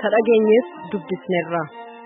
kadhageenyeef dubbisneerra.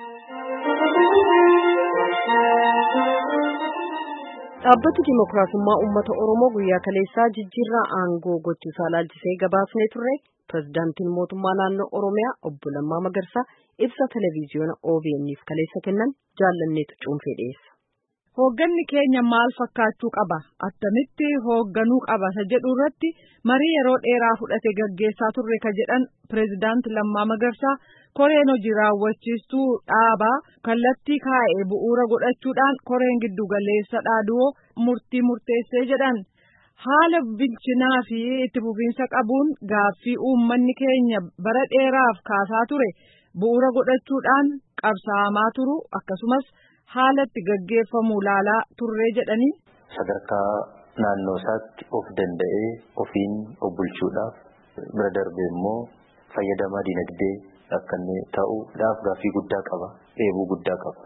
Dhaabbati Dimookiraasummaa Uummata Oromoo guyyaa kaleessaa jijjiirraa aangoo gochuusaa ilaalchisee gabaasnee turre. Pirezidaantiin mootummaa naannoo Oromiyaa obbo Lammaa Magarsaa ibsa televiziyoona OBN'f kaleessa kennan jaallanneetu cuunfee dhiyeessa. Hoogganni keenya maal fakkaachuu qaba? Attamitti hoogganuu qaba? Isa jedhu irratti marii yeroo dheeraa fudhate gaggeessaa turre ka jedhan Pirezidaant Lammaa Magarsaa koreen hojii raawwachiistuu dhaabaa kallattii kaa'ee bu'uura godhachuudhaan koreen giddugaleessa dhaaduu murtii murteessee jedhan. Haala bilchinaa fi itti fufiinsa qabuun gaaffii uummanni keenya bara dheeraaf kaasaa ture bu'uura godhachuudhaan qabsaa'amaa turu akkasumas haala itti gaggeeffamu laalaa turree jedhanii. Sadarkaa naannoo isaatti of danda'ee ofiin of bulchuudhaaf bira darbee immoo fayyadamaa dinagdee akka inni ta'uudhaaf gaaffii guddaa qaba, eebuu guddaa qaba.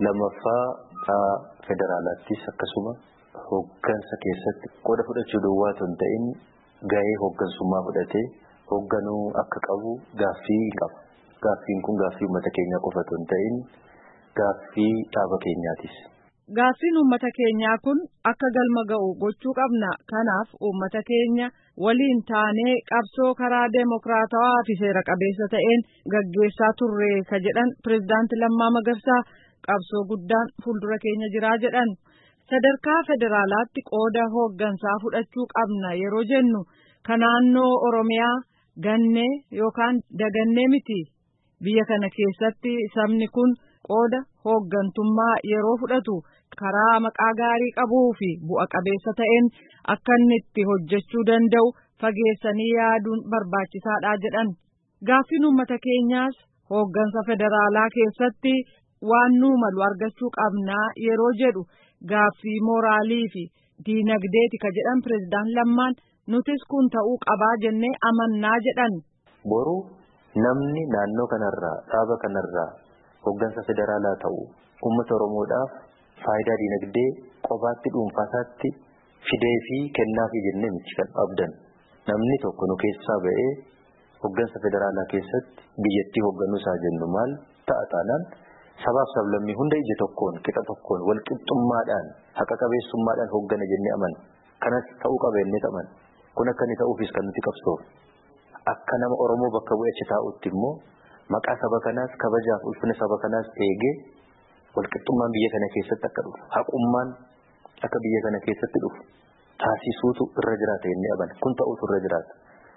Lammaffaa federaalaattis akkasuma hooggansa keessatti qooda fudhachuu duwwaa osoo hin ta'in gahee hooggansummaa fudhatee hoogganuu akka qabu gaaffii qaba. Gaaffiin kun gaaffii uummata keenyaa qofa osoo hin ta'in gaaffii dhaaba keenyaatis. Gaaffiin uummata keenyaa kun akka galma ga'u gochuu qabna. Kanaaf uummata keenya waliin taanee qabsoo karaa deemokiraatawaa fi seera qabeessa ta'een gaggeessaa turre ka jedhan Pirezidaant Lammaa Magarsaa qabsoo guddaan fuuldura keenya jiraa jedhan. Sadarkaa federaalaatti qooda hooggansaa fudhachuu qabna yeroo jennu kan naannoo Oromiyaa gannee yookaan dagannee miti. Biyya kana keessatti sabni kun qooda hooggantummaa yeroo fudhatu karaa maqaa gaarii qabuu fi bu'a qabeessa ta'een akka inni itti hojjechuu danda'u fageessanii yaaduun barbaachisaadha jedhan. Gaaffiin uummata keenyaas hooggansa federaalaa keessatti waan nuu malu argachuu qabnaa yeroo jedhu gaaffii mooraalii fi diinagdeeti ka jedhan Pirezidaant Lammaan nutis kun ta'uu qabaa jennee amannaa jedhan. Boru namni naannoo kanarraa dhaaba kanarraa hooggansa federaalaa ta'u uummata Oromoodhaaf faayidaa diinagdee qofaatti dhuunfaasaatti fidee fi kennaa fi jennee miti kan abdan. Namni tokko nu keessaa ba'ee hooggansa federaalaa keessatti biyyattii hoogganuu isaa jennu maal ta'a taanaan sabaaf sablammii hunda ija tokkoon qixa tokkoon wal qixxummaadhaan haqa qabeessummaadhaan hooggana jennee amana. Kanas ta'uu qaba jennee amana. Kun akka inni ta'uufis kan nuti qabsoof. Akka nama Oromoo bakka bu'ee achi taa'utti immoo maqaa saba kanaas kabajaaf ulfina saba kanaas eegee wal qixxummaan biyya kana keessatti akka dhufu haqummaan akka biyya kana keessatti dhufu taasisuutu irra jiraata jennee amana. Kun ta'uutu irra jiraata.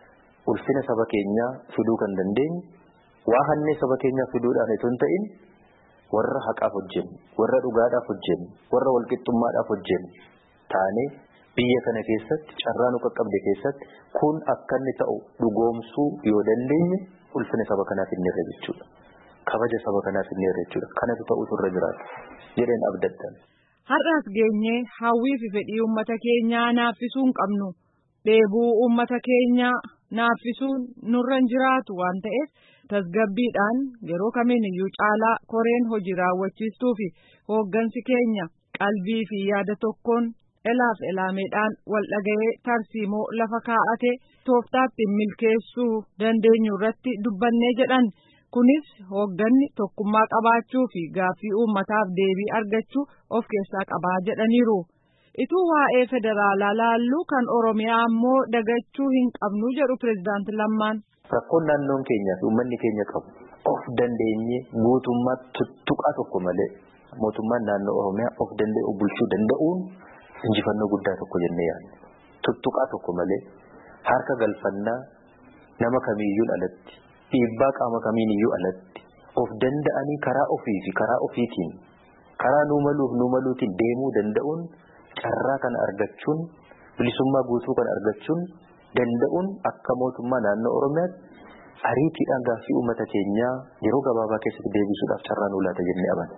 Ulfina saba keenyaa fiduu kan dandeenyu waa hannee saba keenyaa fiduudhaan itoo hin ta'in warra haqaaf hojjennu, warra dhugaadhaaf hojjennu, warra walqixxummaadhaaf hojjennu taanee biyya kana keessatti carraa nu qaqqabde keessatti kun akka inni ta'u dhugoomsuu yoo dandeenye ulfina saba kanaaf inni irra jechuudha. Kabaja saba kanaaf inni irra jechuudha. Kanatu ta'utu irra jiraata jedheen abdaddan. Har'aas geenyee hawwii fi fedhii uummata keenyaa naaffisuu hin qabnu. Dheebuu uummata keenyaa naaffisuun nurra hin jiraatu waan ta'eef tasgabbiidhaan yeroo kamiiniyyuu caalaa koreen hojii raawwachiistuu fi hooggansi keenya qalbii fi yaada tokkoon elaaf elaameedhaan wal dhaga'ee tarsiimoo lafa kaa'ate tooftaatti milkeessuu dandeenyu irratti dubbannee jedhan. Kunis hoogganni tokkummaa qabaachuu fi gaaffii uummataaf deebii argachuu of keessaa qabaa jedhaniiru. Ituu waa'ee federaalaa laalluu kan Oromiyaa ammoo dagachuu hin qabnu jedhu Pirezidaant Lammaan. Rakkoon naannoon keenyaa fi uummanni keenya qabu of dandeenye mootummaa tuttuqaa tokko malee mootummaan naannoo Oromiyaa of danda'u bulchuu danda'uun injifannoo guddaa tokko jennee yaadna. Tuttuqaa tokko malee harka galfannaa nama kamiiyyuun alatti dhiibbaa qaama kamiiniyyuu alatti of danda'anii karaa ofii fi karaa ofiitiin karaa nuumaluutiin deemuu danda'uun carraa kana argachuun bilisummaa guutuu kana argachuun danda'uun akka mootummaa naannoo Oromiyaatti ariitiidhaan gaaffii uummata keenyaa yeroo gabaabaa keessatti deebisuudhaaf carraa nu laata jennee amanna.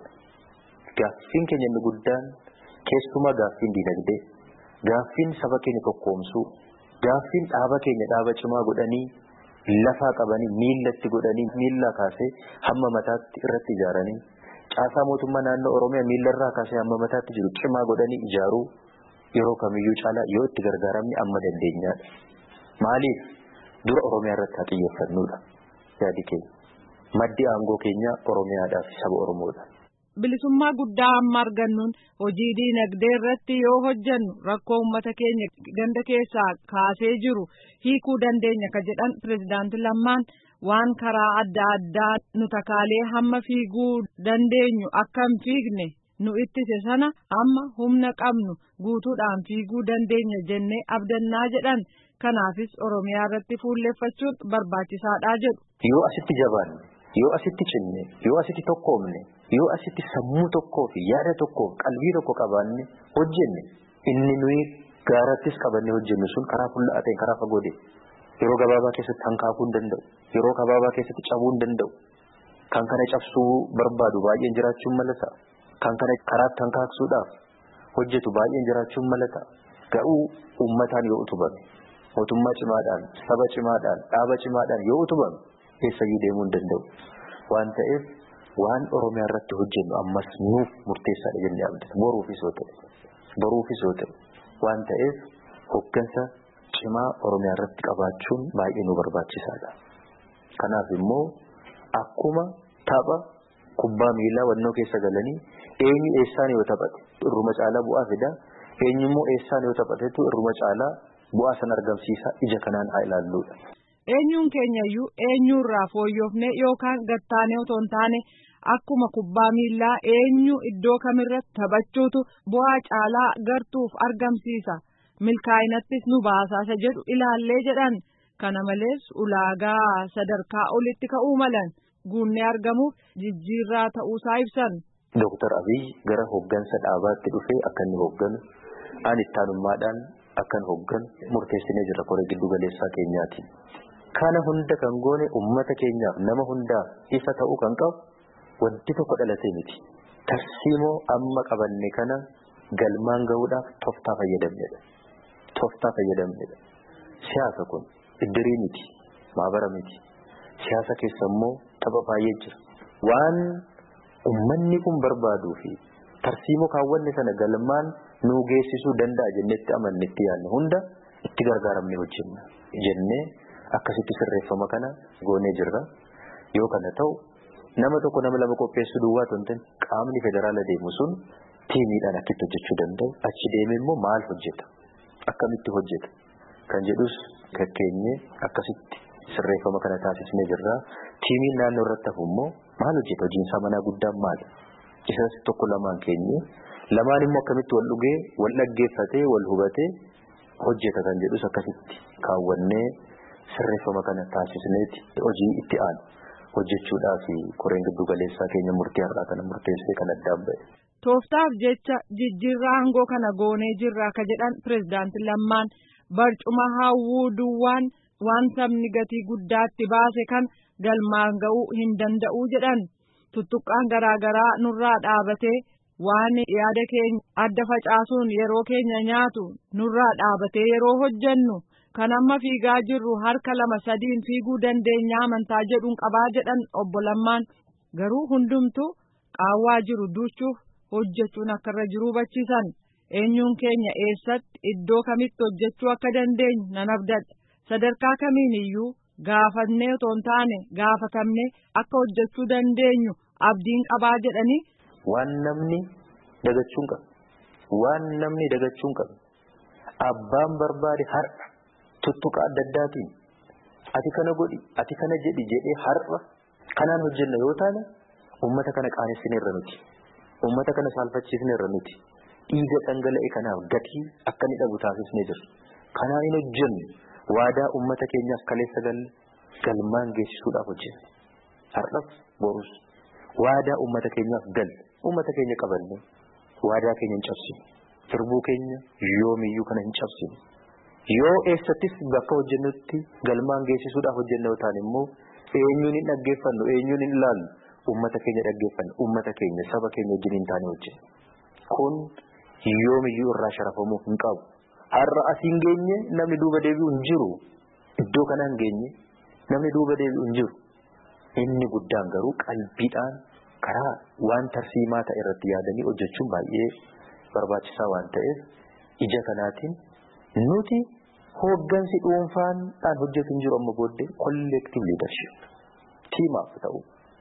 Gaaffiin keenya inni guddaan keessumaa gaaffiin diinagdee, gaaffiin saba keenya tokkoomsuu, gaaffiin dhaaba keenya dhaaba cimaa godhanii lafaa qabanii miillatti godhanii miillaa kaasee hamma mataatti irratti ijaaranii caasaa mootummaa naannoo Oromiyaa miillarraa kaasee hamma mataatti jiru cimaa godhanii ijaaruu yeroo kamiyyuu caalaa yoo itti gargaaramne amma dandeenyaadha. Maaliif dura Oromiyaa irratti haa xiyyeeffannuudha yaadi keenya. maddi aangoo keenya Oromiyaadhaaf saba Oromoodha. Bilisummaa guddaa amma argannuun hojii diinagdee irratti yoo hojjennu rakkoo uummata keenya ganda keessaa kaasee jiru hiikuu dandeenya ka jedhan pirezidaanti Lammaan waan karaa adda addaa nu takaalee hamma fiiguu dandeenyu akka hin fiigne nu ittise sana amma humna qabnu guutuudhaan fiiguu dandeenya jennee abdannaa jedhan. Kanaafis Oromiyaa irratti fuulleffachuun barbaachisaadha jedhu. Yoo asitti jabaanne, yoo asitti cinne, yoo asitti tokkoomne, yoo asitti sammuu tokkoo fi yaada tokkoo qalbii tokko qabaanne hojjenne inni nuyi gaarattis qabanne hojjennu sun karaa fuulla'aa ta'een karaa fagoo deemu. Yeroo gabaabaa keessatti hanqaaquu hin danda'u. Yeroo gabaabaa keessatti cabuu hin danda'u. Kan kana cabsuu barbaadu baay'een jiraachuun malata. Kan kana karaatti hanqaaqsuudhaaf hojjetu baay'een jiraachuun malata. Ga'uu uummataan yoo utubame, mootummaa cimaadhaan, saba cimaadhaan, dhaaba cimaadhaan yoo utubame eessayyuu deemuu hin danda'u. Waan ta'eef waan Oromiyaa irratti hojjennu ammas nuuf murteessaadha jennee abdata. Boruufis yoo ta'e. Waan ta'eef hooggansa cimaa Oromiyaa irratti qabaachuun baay'ee nu barbaachisaadha. Kanaaf immoo akkuma tapha kubbaa miilaa wannoo keessa galanii eenyu eessaan yoo taphate irruma caalaa bu'aa fida, eenyummoo eessaan yoo taphatetu irruma caalaa bu'aa san argamsiisa. Ija kanaan haa ilaalluudha. Eenyuun keenyayyuu eenyurraa fooyyofne yookaan gattaanee otoo hin taane akkuma kubbaa miilaa eenyu iddoo kamirratti taphachuutu bu'aa caalaa gartuuf argamsiisa. Milkaa'inattis nu baasaasa jedhu ilaallee jedhan. Kana malees ulaagaa sadarkaa olitti ka'uu malan guunnee argamuuf jijjiirraa ta'uusaa ibsan. Dr. Abiy gara hooggansa dhaabaatti dhufee akka inni hoogganu ani ittaanummaadhaan akka inni hoogganu murteessinee jirra koree giddu galeessaa keenyaati. Kana hunda kan goone uummata keenyaaf nama hundaaf ifa ta'uu kan qabu wanti tokko dhalatee miti. Tarsiimoo amma qabanne kana galmaan gahuudhaaf tooftaa fayyadamnedha. Siyaasa kun iddirii miti, maabara miti. Siyaasa keessa immoo tapha baay'ee jira. Waan uummanni kun barbaaduu fi tarsiimoo kaawwanne sana galmaan nu geessisuu danda'a jennetti amannetti yaadne hunda itti gargaaramne hojjenna jennee akkasitti sirreeffama kana goonee jirra. Yoo kana ta'u nama tokko nama lama qopheessuu duwwaa tontan qaamni federaala deemu sun tiimiidhaan akkitti hojjechuu danda'u. Achi deemee immoo maal hojjeta? Akkamitti hojjeta? Kan jedhus kakkeenyee akkasitti sirreeffama kana taasisnee jirra. Tiimiin naannoo irratti hafu immoo maal hojjeta? Hojiin isaa manaa guddaan maali? Isas tokko lamaan keenye lamaan immoo akkamitti wal dhugee, wal dhaggeeffatee, wal hubatee hojjeta kan jedhus akkasitti kaawwannee sirreeffama kana taasisneeti hojii itti aanu hojjechuudhaaf koreen giddu galeessaa keenya murtii har'aa kana murteessee kan addaan ba'e. Tooftaaf jecha jijjiirraa aangoo kana goonee jirra ka jedhan pirezidaanti Lammaan barcuma hawwuu duwwaan waan sabni gatii guddaatti baase kan galmaan ga'uu hin danda'u jedhan. Tuttuqqaan garaagaraa nurraa dhaabatee waan yaada keenya adda facaasuun yeroo keenya nyaatu nurraa dhaabatee yeroo hojjennu kan amma fiigaa jirru harka 2-3 fiiguu dandeenya amantaa jedhuun qabaa jedhan obbo Lammaan. Garuu hundumtuu qaawwaa jiru duuchuuf hojjechuun akka irra jiru hubachiisan. Eenyuun keenya eessatti iddoo kamitti hojjechuu akka dandeenyu nan abdadha. Sadarkaa kamiin iyyuu gaafannee otoo hin taane gaafatamnee akka hojjechuu dandeenyu abdiin qabaa jedhanii. Waan namni dagachuun qabu. Abbaan barbaade har'a tuttuqa adda addaatiin ati kana godhi, ati kana jedhi jedhee har'a kanaan hojjenna yoo taane uummata kana qaanessineerra nuti. Uummata kana saalfachiisneerra nuti. Dhiiga dhangala'e kanaaf gatii akka inni dhabu taasisnee jirra. Kanaan hin hojjennu waadaa uummata keenyaaf kaleessa galmaan geessisuudhaaf hojjenna. Har'as borus waadaa uummata keenyaaf uummata keenya qabanne waadaa keenya hin cabsine. Sirbuu keenya yoomiyyuu kana hin cabsine. Yoo eessattis bakka hojjennutti galmaan geessisuudhaaf hojjenna yoo taane immoo eenyuun hin dhaggeeffannu, eenyuun hin ilaallu, uummata keenya dhaggeeffannu, uummata keenya saba keenya wajjin hin taane hojjenna. Kun yoomiyyuu irraa sharafamuu hin qabu. Har'a asiin geenye namni duuba deebi'u hin jiru. Iddoo kana hin geenye namni duuba deebi'u hin jiru. Inni guddaan garuu qalbiidhaan karaa waan tarsiimaa ta'e irratti yaadanii hojjechuun baay'ee barbaachisaa waan ta'eef ija kanaatiin nuti hooggansi dhuunfaadhaan hojjetu hin jiru amma booddee collective leadership tiimaaf ta'u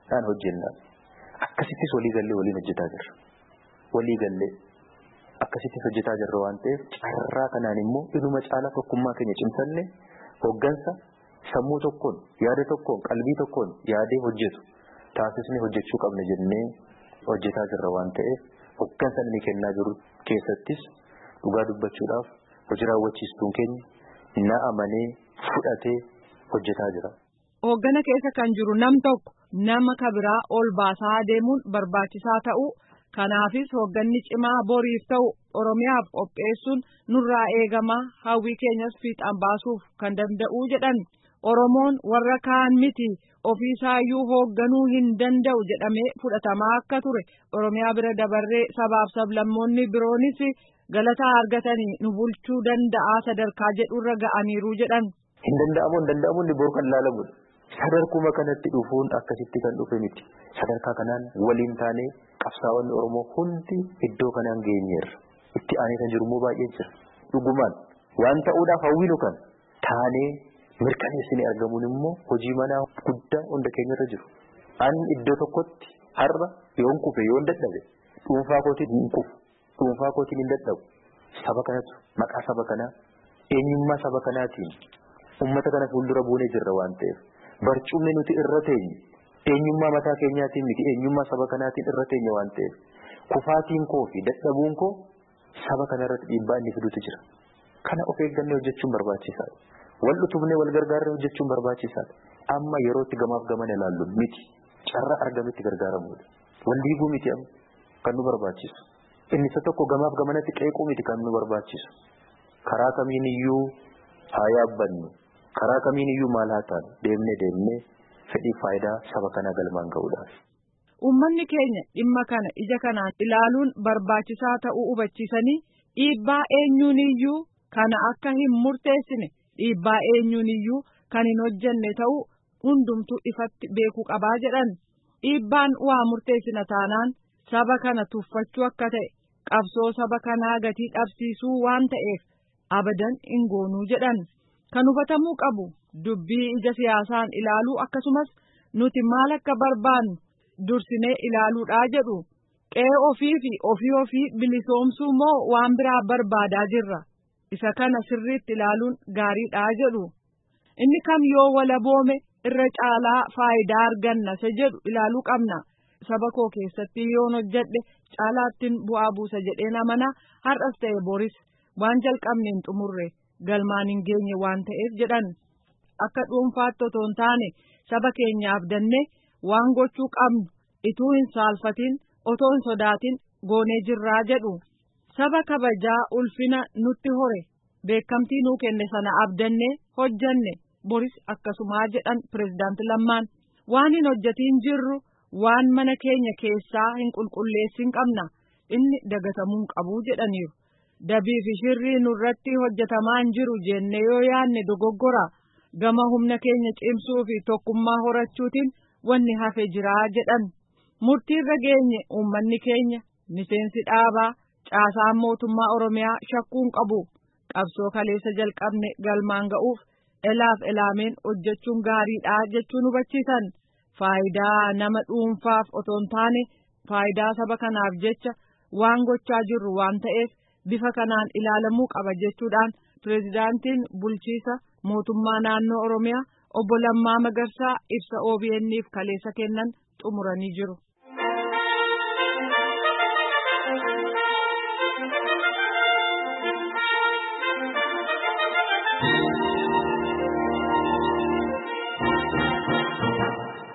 dhaan hojjenna. Akkasittis walii gallee waliin hojjetaa jirra. Walii gallee akkasittis hojjetaa jirra waan ta'eef carraa kanaan immoo inuma caalaa tokkummaa keenya cimsanne hoggansa sammuu tokkoon yaada tokkoon qalbii tokkoon yaadee hojjetu taasisnee hojjechuu qabna jennee hojjetaa jirra waan ta'eef hoggansa inni kennaa jiru keessattis dhugaa dubbachuudhaaf hojii raawwachiistuun keenya na amanee fudhatee hojjetaa jira. Hoggana keessa kan jiru nam tokko nama kabiraa ol baasaa deemuun barbaachisaa ta'uu kanaafis hogganni cimaa boriif ta'u Oromiyaaf qopheessuun nurraa eegamaa hawwii keenyas fiixaan baasuuf kan danda'u jedhan. Oromoon warra kaan miti ofiisaayyuu hoogganuu hin danda'u jedhamee fudhatamaa akka ture Oromiyaa bira dabarree sabaaf sablammoonni biroonis galataa argatanii nu bulchuu danda'a sadarkaa jedhurra ga'aniiru jedhan. Hin danda'amuun ni boru kan laalamudha. Sadarkuma kanatti dhufuun akkasitti kan dhufe miti. Sadarkaa kanaan waliin taanee qabsaa'onni Oromoo hundi iddoo kanaan geenyeerra. Itti aanee kan jiru immoo baay'ee jira. Dhugumaan waan ta'uudhaaf hawwiinu kan taanee mirkaneessinee argamuun immoo hojii manaa guddaa hunda keenyarra jiru. Ani iddoo tokkotti har'a yoon kufe yoon dadhabe dhuunfaa kootiin hin kufu. Dhuunfaa kootiin hin dadhabu. Saba kanatu maqaa saba kanaa eenyummaa saba kanaatiin ummata kana fuuldura buunee jirra waan ta'eef barcumni nuti irra teenye eenyummaa mataa keenyaatiin miti eenyummaa saba kanaatiin irra teenye waan ta'eef kufaatiin koo fi dadhabuun koo saba kanarratti dhiibbaa inni fidutu jira. Kana of eeggannee hojjechuun barbaachisaadha. Wal utubnee wal gargaarree hojjechuun barbaachisaadha. Amma yerootti gamaaf gamana ilaallu miti carraa argametti gargaaramuudha. Wal diiguu miti amma kan nu barbaachisu. Inni isa tokko gamaaf gamanatti qeequu miti kan nu barbaachisu. Karaa kamiin iyyuu haa yaabbannu. Karaa kamiin iyyuu maal haa taanu deemnee fedhii faayidaa saba kanaa galmaan ga'uudhaaf. Uummanni keenya dhimma kana ija kanaan ilaaluun barbaachisaa ta'uu hubachiisanii dhiibbaa eenyuun iyyuu kana akka hin murteessine dhiibbaa eenyuun iyyuu kan hin hojjenne ta'uu hundumtuu ifatti beekuu qabaa jedhan. Dhiibbaan waa murteessina taanaan saba kana tuffachuu akka ta'e qabsoo saba kanaa gatii dhabsiisuu waan ta'eef abadan hin goonuu jedhan. Kan hubatamuu qabu dubbii ija siyaasaan ilaaluu akkasumas nuti maal akka barbaannu dursinee ilaaluudhaa jedhu. Qe'ee ofii fi ofii bilisoomsuu moo waan biraa barbaadaa jirra. Isa kana sirriitti ilaaluun gaariidhaa jedhu. Inni kam yoo walaboome irra caalaa faayidaa arganna isa jedhu ilaaluu qabna. Saba koo keessatti yoon hojjedhe caalaattiin bu'aa buusa jedheen amana har'as ta'e boris waan jalqabne hin xumurre galmaan hin geenye waan ta'eef jedhan. Akka dhuunfaatti otoo hin taane saba keenyaaf dannee waan gochuu qabnu ituu hin saalfatin otoo hin sodaatin goonee jirraa jedhu. Saba kabajaa ulfina nutti hore beekamtii nuu kenne sana abdannee hojjanne boris akkasumaa jedhan pirezidaanti Lammaan. Waan hin hojjetiin jirru waan mana keenya keessaa hin qulqulleessin qabna inni dagatamuu qabu jedhaniiru. Dabii fi shirrii nurratti hojjetamaa hin jiru jenne yoo yaanne dogoggora gama humna keenya cimsuu fi tokkummaa horachuutiin wanni hafe jiraa jedhan. Murtiirra geenye uummanni keenya miseensi dhaabaa caasaan mootummaa Oromiyaa shakkuun qabu. Qabsoo kaleessa jalqabne galmaan ga'uuf elaaf elaameen hojjechuun gaariidhaa jechuun hubachiisan. Faayidaa nama dhuunfaaf otoo hin taane faayidaa saba kanaaf jecha waan gochaa jirru waan ta'eef bifa kanaan ilaalamuu qaba jechuudhaan pirezidaantiin bulchiisa mootummaa naannoo Oromiyaa obbo Lammaa Magarsaa ibsa OBN'f kaleessa kennan xumuranii jiru.